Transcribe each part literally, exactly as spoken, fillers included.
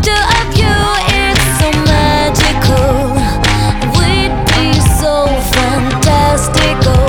picture of you, it's so magical. We'd be so fantastical.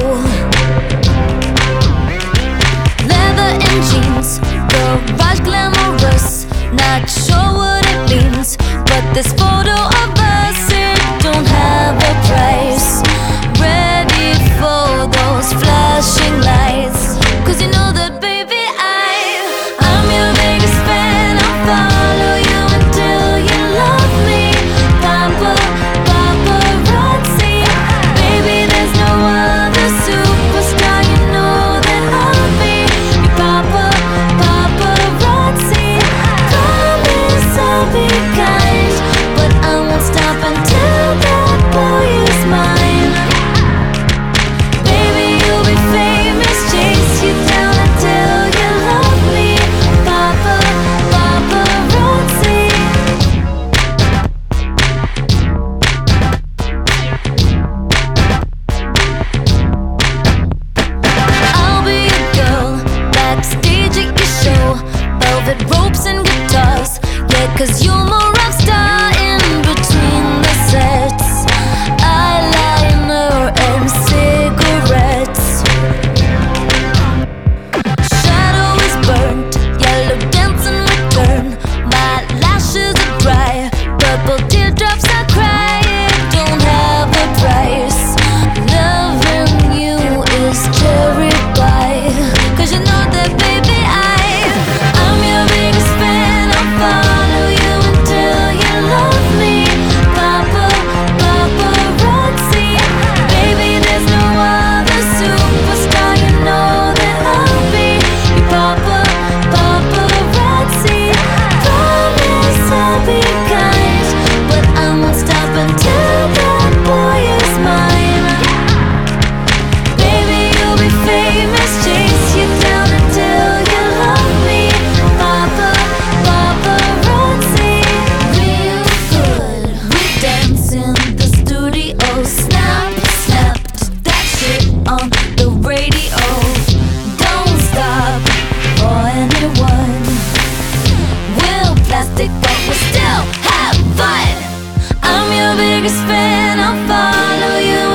Leather and jeans, garage glamorous. Not sure what it means, but this photo of us, it don't have a price. Ready for those flashing lights, 'cause you know that baby I, I'm your biggest fan. I'll follow you until you love me. Papa, paparazzi. Baby, there's no other superstar, you know that I'll be your papa, paparazzi. Promise I'll be kind, but I won't stop until that boy is mine. Baby, you'll be famous, chase you down until you love me. Papa, paparazzi. I'll be a girl backstage at your show, velvet ropes and guitars. Yeah, 'cause you're my rock star in between the sets. Eyeliner and cigarettes. Shadow is burnt, yellow dancing return. My lashes are dry, purple teardrops I cry. It don't have a price. Loving you is cherry pie, 'cause you know that baby I, I'm your biggest fan. I'll follow you until you love me. Papa, paparazzi. Baby, there's no other superstar, you know that I'll be your papa, paparazzi. Promise I'll be kind, but I won't stop until that boy is mine. Baby, you'll be famous, chase you down until you love me. Papa, paparazzi. Real good, we dance in the studio. Snap, snapped that shit on the radio. Don't stop for anyone. We're plastic, but we still have fun. I'm your biggest fan, I'll follow you